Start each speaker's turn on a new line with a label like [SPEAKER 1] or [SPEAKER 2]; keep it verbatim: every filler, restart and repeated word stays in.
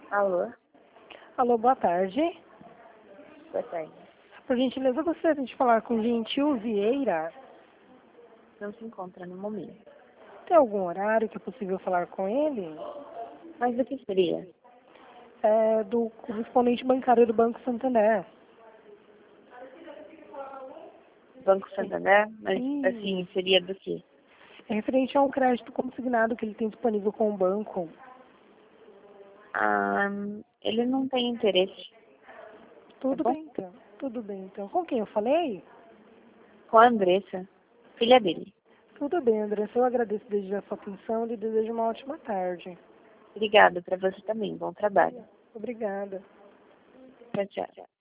[SPEAKER 1] Alô?
[SPEAKER 2] Alô, boa tarde.
[SPEAKER 1] Boa tarde.
[SPEAKER 2] Por gentileza, gostaria de falar com Gentil Vieira.
[SPEAKER 1] Não se encontra no momento.
[SPEAKER 2] Tem algum horário que é possível falar com ele?
[SPEAKER 1] Mas o que seria?
[SPEAKER 2] É do correspondente bancário do Banco Santander.
[SPEAKER 1] Banco Santander? Mas,
[SPEAKER 2] Sim.
[SPEAKER 1] assim, seria do quê?
[SPEAKER 2] É referente a um crédito consignado que ele tem disponível com o banco.
[SPEAKER 1] Ah, ele não tem interesse, tá
[SPEAKER 2] Tudo
[SPEAKER 1] bom?
[SPEAKER 2] bem, então. Tudo bem, então. Com quem eu falei?
[SPEAKER 1] Com a Andressa, filha dele.
[SPEAKER 2] Tudo bem, Andressa. Eu agradeço desde já a sua atenção e lhe desejo uma ótima tarde.
[SPEAKER 1] Obrigada para você também. Bom trabalho.
[SPEAKER 2] Obrigada.
[SPEAKER 1] Tchau, tchau.